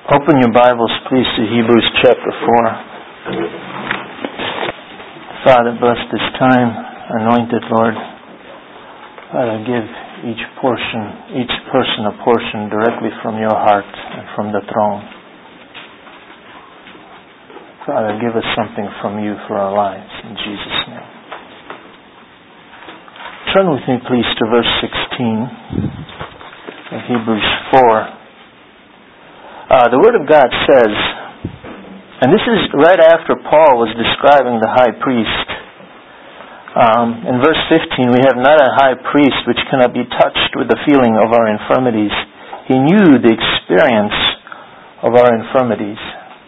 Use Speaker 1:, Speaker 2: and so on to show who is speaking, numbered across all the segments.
Speaker 1: Open your Bibles, please, to Hebrews chapter 4. Father, bless this time. Anointed, Lord. Father, give each person a portion directly from your heart and from the throne. Father, give us something from you for our lives. In Jesus' name. Turn with me, please, to verse 16 of Hebrews 4. The Word of God says, and this is right after Paul was describing the high priest. In verse 15, we have not a high priest which cannot be touched with the feeling of our infirmities. He knew the experience of our infirmities.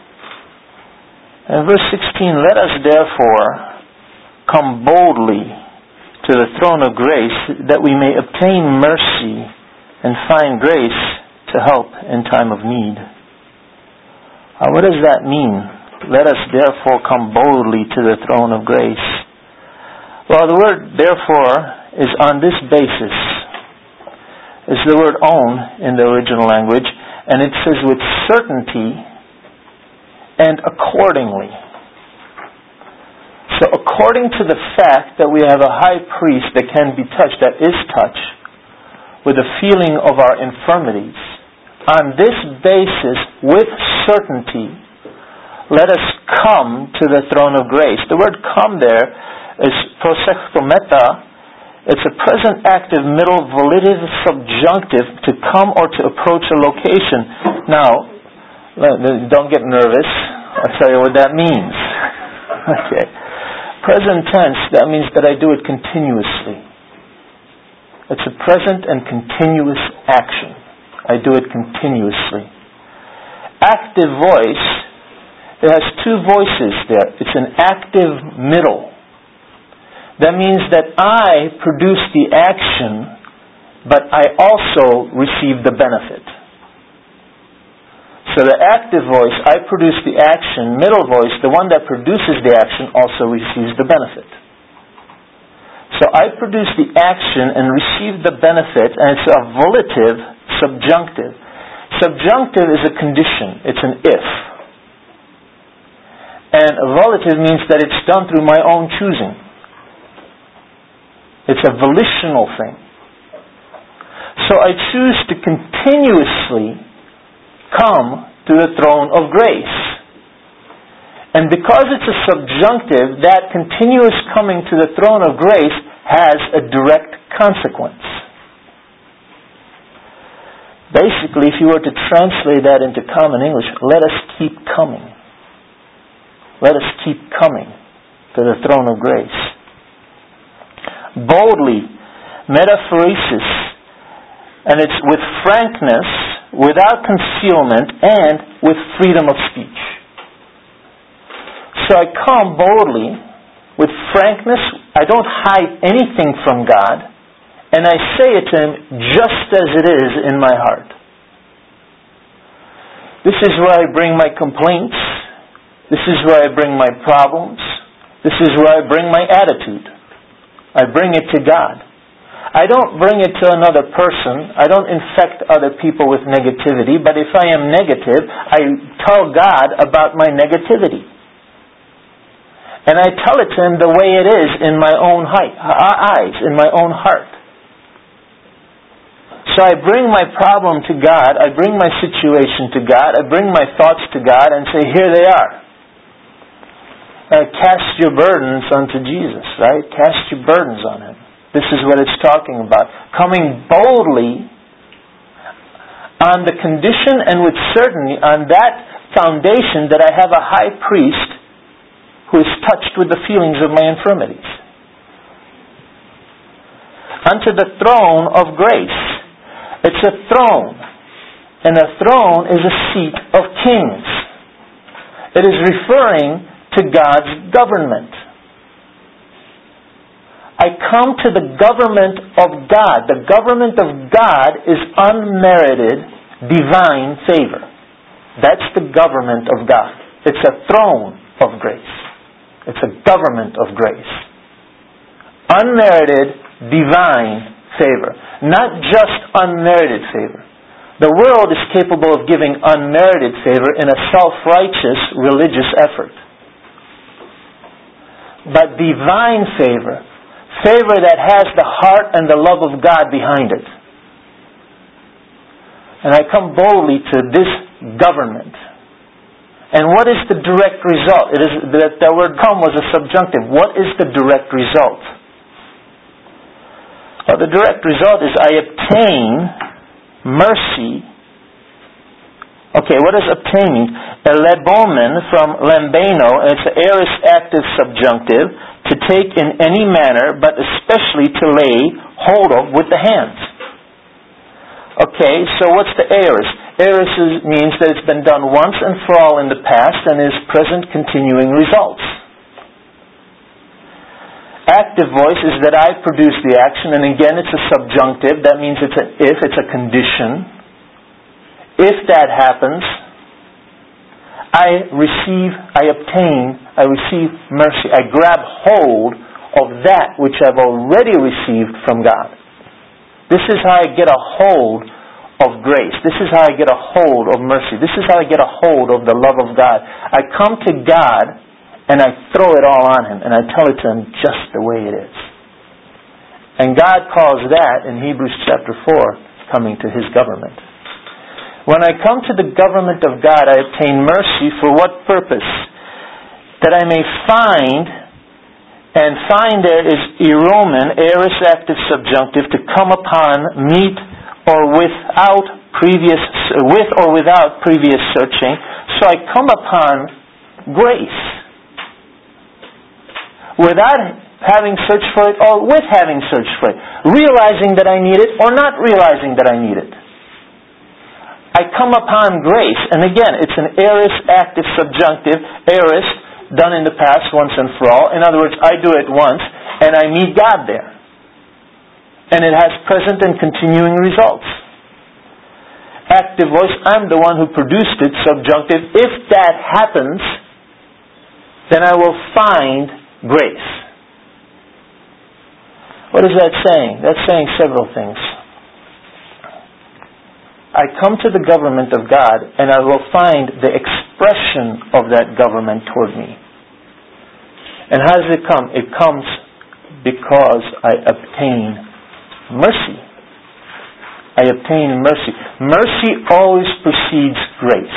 Speaker 1: And verse 16, let us therefore come boldly to the throne of grace that we may obtain mercy and find grace to help in time of need. What does that mean? Let us therefore come boldly to the throne of grace. Well, the word therefore is on this basis. It's the word on in the original language, and it says with certainty and accordingly. So according to the fact that we have a high priest that can be touched, that is touched, with the feeling of our infirmities, on this basis, with certainty, let us come to the throne of grace. The word come there is prosechtometa. It's a present active middle volitive subjunctive to come or to approach a location. Now, don't get nervous. I'll tell you what that means. Okay. Present tense, that means that I do it continuously. It's a present and continuous action. I do it continuously. Active voice, it has two voices there. It's an active middle. That means that I produce the action, but I also receive the benefit. So the active voice, I produce the action. Middle voice, the one that produces the action, also receives the benefit. So I produce the action and receive the benefit, and it's a volitive subjunctive. Subjunctive is a condition. It's an if. And a volitive means that it's done through my own choosing. It's a volitional thing. So I choose to continuously come to the throne of grace. And because it's a subjunctive, that continuous coming to the throne of grace has a direct consequence. Basically, if you were to translate that into common English, let us keep coming. Let us keep coming to the throne of grace. Boldly, metaphoresis, and it's with frankness, without concealment, and with freedom of speech. So I come boldly, with frankness. I don't hide anything from God, and I say it to Him just as it is in my heart. This is where I bring my complaints. This is where I bring my problems. This is where I bring my attitude. I bring it to God. I don't bring it to another person. I don't infect other people with negativity. But if I am negative, I tell God about my negativity. And I tell it to Him the way it is in my own eyes, in my own heart. So I bring my problem to God. I bring my situation to God. I bring my thoughts to God and say, here they are. Cast your burdens unto Jesus, right? Cast your burdens on Him. This is what it's talking about. Coming boldly on the condition and with certainty, on that foundation that I have a high priest who is touched with the feelings of my infirmities. Unto the throne of grace. It's a throne. And a throne is a seat of kings. It is referring to God's government. I come to the government of God. The government of God is unmerited divine favor. That's the government of God. It's a throne of grace. It's a government of grace. Unmerited divine favor. Not just unmerited favor, The world is capable of giving unmerited favor in a self-righteous religious effort. But divine favor, favor that has the heart and the love of God behind it. And I come boldly to this government. And what is the direct result? It is that the word come was a subjunctive. What is the direct result? Well, the direct result is I obtain mercy. Okay, what does obtain mean? Elebomen from lambano, and it's an aorist active subjunctive, to take in any manner, but especially to lay hold of with the hands. Okay, so what's the aorist? Aorist means that it's been done once and for all in the past and is present continuing results. Active voice is that I produce the action, and again it's a subjunctive. That means it's an if, it's a condition. If that happens, I receive mercy. I grab hold of that which I've already received from God. This is how I get a hold of grace. This is how I get a hold of mercy. This is how I get a hold of the love of God. I come to God and I throw it all on Him and I tell it to Him just the way it is. And God calls that, in Hebrews chapter 4, coming to His government. When I come to the government of God, I obtain mercy for what purpose? That I may find, and find there is eromen, aorist active subjunctive, to come upon, meet, or without previous searching. So I come upon grace. Without having searched for it, or with having searched for it. Realizing that I need it, or not realizing that I need it. I come upon grace, and again, it's an aorist active subjunctive, aorist, done in the past once and for all. In other words, I do it once, and I meet God there. And it has present and continuing results. Active voice, I'm the one who produced it, subjunctive. If that happens, then I will find grace. What is that saying? That's saying several things. I come to the government of God and I will find the expression of that government toward me. And how does it come? It comes because I obtain mercy. I obtain mercy. Mercy always precedes grace.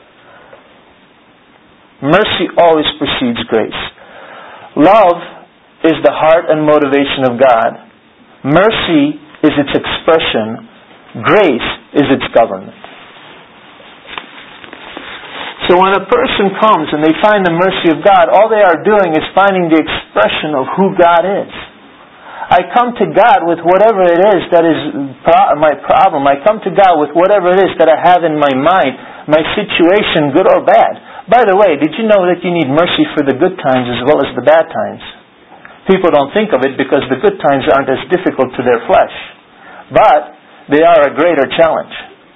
Speaker 1: Mercy always precedes grace. Love is the heart and motivation of God. Mercy is its expression. Grace is its government. So when a person comes and they find the mercy of God, all they are doing is finding the expression of who God is. I come to God with whatever it is that is my problem. I come to God with whatever it is that I have in my mind, my situation, good or bad. By the way, did you know that you need mercy for the good times as well as the bad times? People don't think of it because the good times aren't as difficult to their flesh. But they are a greater challenge.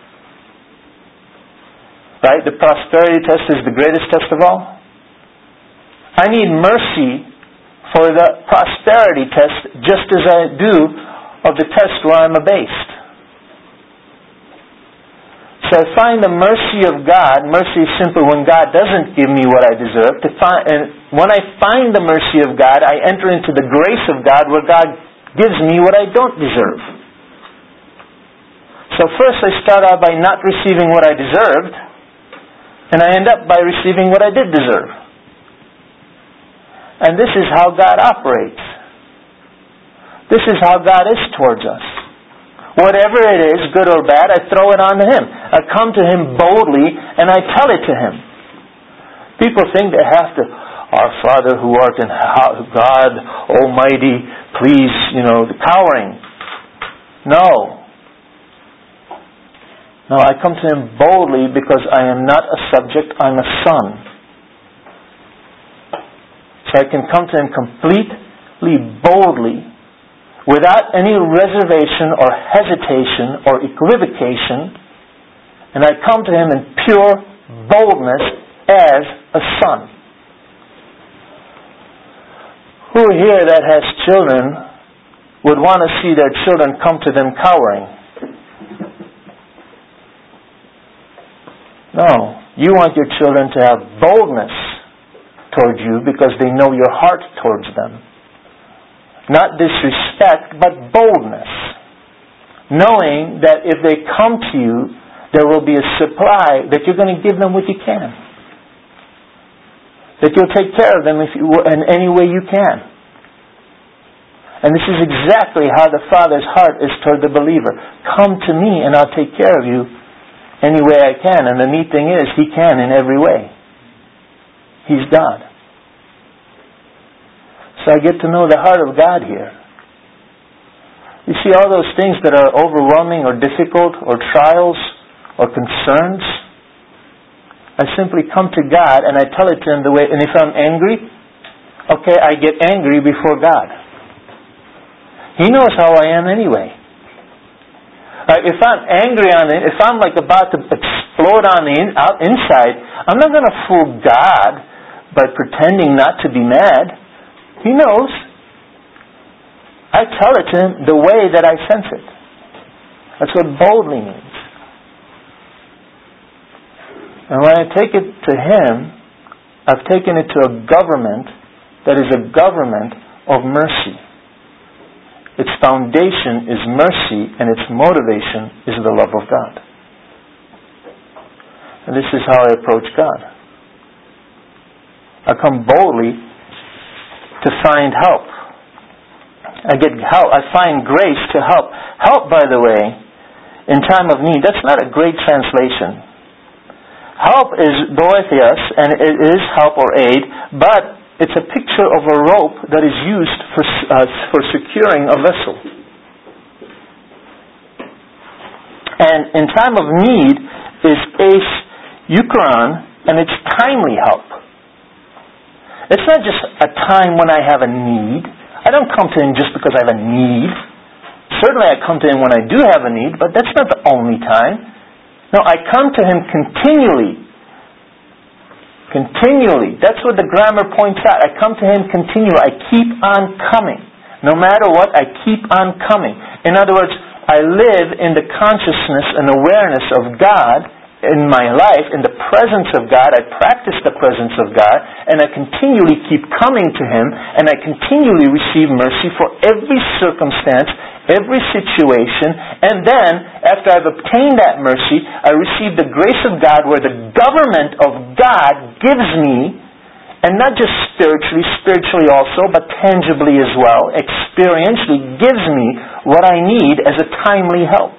Speaker 1: Right? The prosperity test is the greatest test of all. I need mercy for the prosperity test just as I do of the test where I'm abased. So I find the mercy of God. Mercy is simple when God doesn't give me what I deserve. And when I find the mercy of God, I enter into the grace of God where God gives me what I don't deserve. So first I start out by not receiving what I deserved, and I end up by receiving what I did deserve. And this is how God operates. This is how God is towards us. Whatever it is, good or bad, I throw it on to Him. I come to Him boldly, and I tell it to Him. People think they have to, Our Father who art in God Almighty, please, the cowering. No, I come to Him boldly because I am not a subject, I'm a son. So I can come to Him completely boldly, without any reservation or hesitation or equivocation, and I come to Him in pure boldness as a son. Who here that has children would want to see their children come to them cowering? No. You want your children to have boldness towards you because they know your heart towards them. Not disrespect, but boldness. Knowing that if they come to you, there will be a supply, that you're going to give them what you can. That you'll take care of them in any way you can. And this is exactly how the Father's heart is toward the believer. Come to me and I'll take care of you any way I can. And the neat thing is, He can in every way. He's God. So I get to know the heart of God here. You see, all those things that are overwhelming or difficult or trials or concerns, I simply come to God and I tell it to Him the way. And if I'm angry, okay, I get angry before God. He knows how I am anyway. If I'm angry on it, if I'm like about to explode on the inside, I'm not going to fool God by pretending not to be mad. He knows. I tell it to Him the way that I sense it. That's what boldly means. And when I take it to Him, I've taken it to a government that is a government of mercy. Its foundation is mercy, and its motivation is the love of God. And this is how I approach God. I come boldly to find help. I get help. I find grace to help. Help, by the way, in time of need, that's not a great translation. Help is boethios, and it is help or aid, but it's a picture of a rope that is used for securing a vessel. And in time of need is eis eucharon, and it's timely help. It's not just a time when I have a need. I don't come to Him just because I have a need. Certainly I come to Him when I do have a need, but that's not the only time. No, I come to Him continually. Continually. That's what the grammar points out. I come to Him continually. I keep on coming. No matter what, I keep on coming. In other words, I live in the consciousness and awareness of God in my life, in the presence of God. I practice the presence of God, and I continually keep coming to Him, and I continually receive mercy for every circumstance, every situation, and then, after I've obtained that mercy, I receive the grace of God where the government of God gives me, and not just spiritually also, but tangibly as well, experientially gives me what I need as a timely help.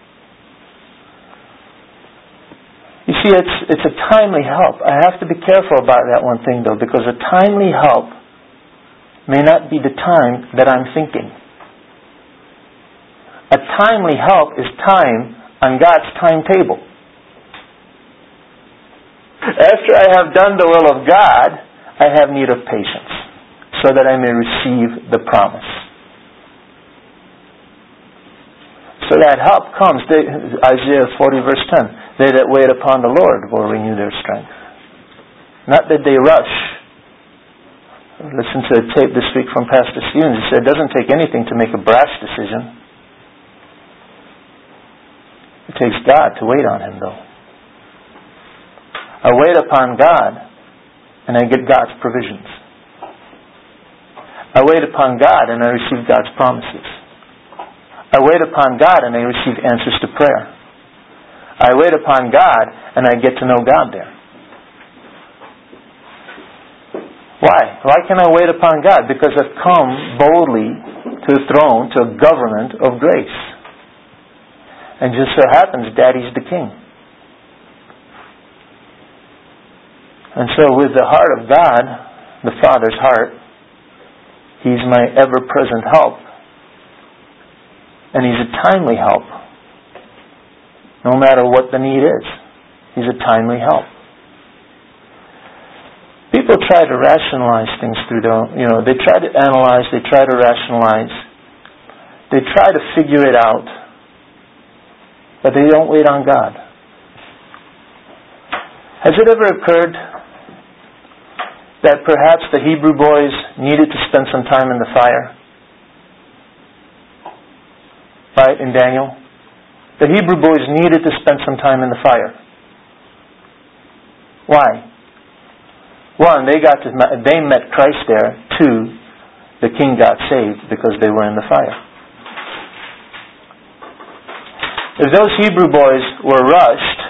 Speaker 1: You see, it's a timely help. I have to be careful about that one thing, though, because a timely help may not be the time that I'm thinking. A timely help is time on God's timetable. After I have done the will of God, I have need of patience, so that I may receive the promise. So that help comes. Isaiah 40 verse 10. They that wait upon the Lord will renew their strength. Not that they rush. I listened to a tape this week from Pastor Stevens. He said it doesn't take anything to make a brash decision. It takes God to wait on Him, though. I wait upon God, and I get God's provisions. I wait upon God, and I receive God's promises. I wait upon God, and I receive answers to prayer. I wait upon God, and I get to know God there. Why? Why can I wait upon God? Because I've come boldly to the throne, to a government of grace. And just so happens, Daddy's the King. And so with the heart of God, the Father's heart, He's my ever-present help. And He's a timely help. No matter what the need is. He's a timely help. People try to rationalize things through they try to analyze, they try to rationalize. They try to figure it out. But they don't wait on God. Has it ever occurred that perhaps the Hebrew boys needed to spend some time in the fire? Right, in Daniel? The Hebrew boys needed to spend some time in the fire. Why? One, they met Christ there. Two, the king got saved because they were in the fire. If those Hebrew boys were rushed,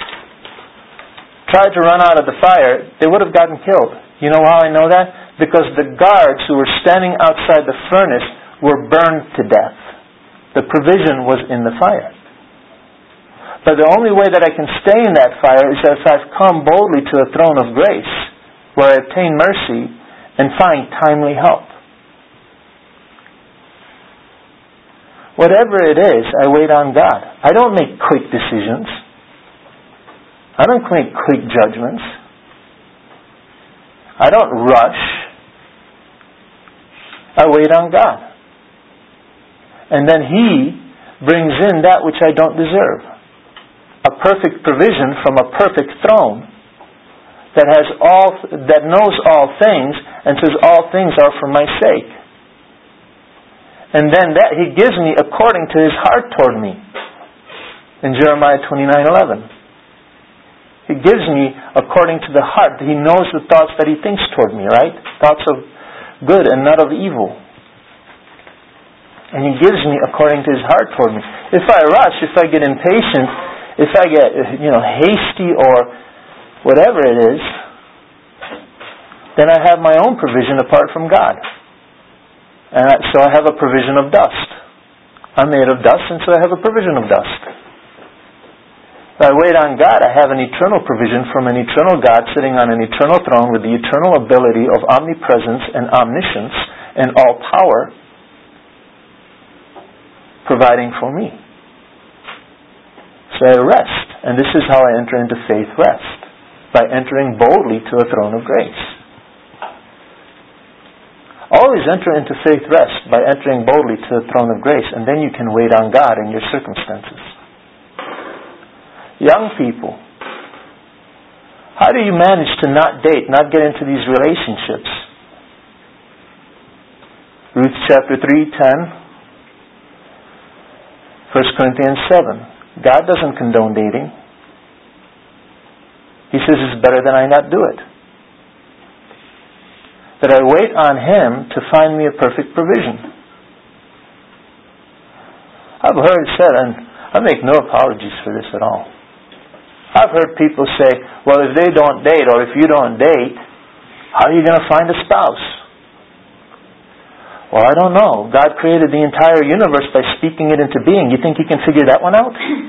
Speaker 1: tried to run out of the fire, they would have gotten killed. You know how I know that? Because the guards who were standing outside the furnace were burned to death. The provision was in the fire. But the only way that I can stay in that fire is if I've come boldly to a throne of grace, where I obtain mercy and find timely help. Whatever it is, I wait on God. I don't make quick decisions. I don't make quick judgments. I don't rush. I wait on God. And then He brings in that which I don't deserve. A perfect provision from a perfect throne that knows all things and says all things are for my sake. And then that He gives me according to His heart toward me. In Jeremiah 29:11. He gives me according to the heart. He knows the thoughts that He thinks toward me, right? Thoughts of good and not of evil. And He gives me according to His heart toward me. If I rush, if I get impatient, if I get hasty or whatever it is, then I have my own provision apart from God. And so I have a provision of dust. I'm made of dust, and so I have a provision of dust. If I wait on God, I have an eternal provision from an eternal God sitting on an eternal throne with the eternal ability of omnipresence and omniscience and all power providing for me. So I rest. And this is how I enter into faith rest. By entering boldly to a throne of grace. Always enter into faith rest by entering boldly to the throne of grace, and then you can wait on God in your circumstances. Young people, how do you manage to not date, not get into these relationships? Ruth chapter 3:10, 1 Corinthians 7. God doesn't condone dating. He says it's better than I not do it. That I wait on Him to find me a perfect provision. I've heard it said, and I make no apologies for this at all. I've heard people say, well, if they don't date, or if you don't date, how are you going to find a spouse? Well, I don't know. God created the entire universe by speaking it into being. You think He can figure that one out?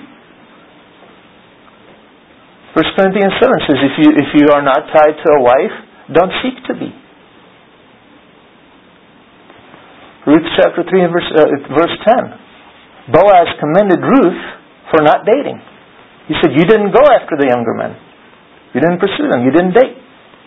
Speaker 1: 1 Corinthians 7 says, if you are not tied to a wife, don't seek to be. Ruth chapter 3 verse 10. Boaz commended Ruth for not dating. He said, you didn't go after the younger men. You didn't pursue them. You didn't date.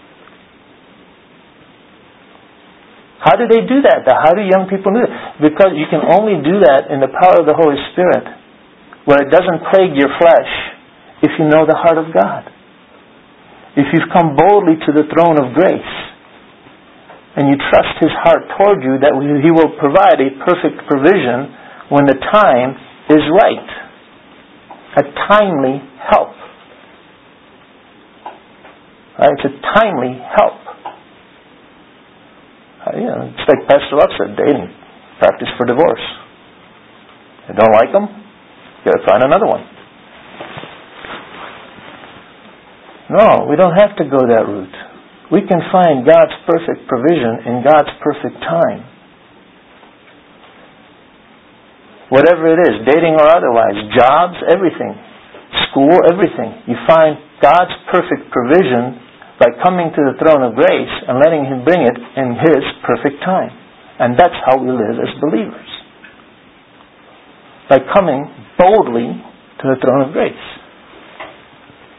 Speaker 1: How do they do that? How do young people do that? Because you can only do that in the power of the Holy Spirit, where it doesn't plague your flesh, if you know the heart of God. If you've come boldly to the throne of grace, and you trust His heart toward you, that He will provide a perfect provision when the time is right. A timely help. Right? It's a timely help. It's like Pastor Love said, dating. Practice for divorce. You don't like them? You got to find another one. No, we don't have to go that route. We can find God's perfect provision in God's perfect time. Whatever it is, dating or otherwise, jobs, everything, school, everything. You find God's perfect provision by coming to the throne of grace and letting Him bring it in His perfect time. And that's how we live as believers. By coming boldly to the throne of grace.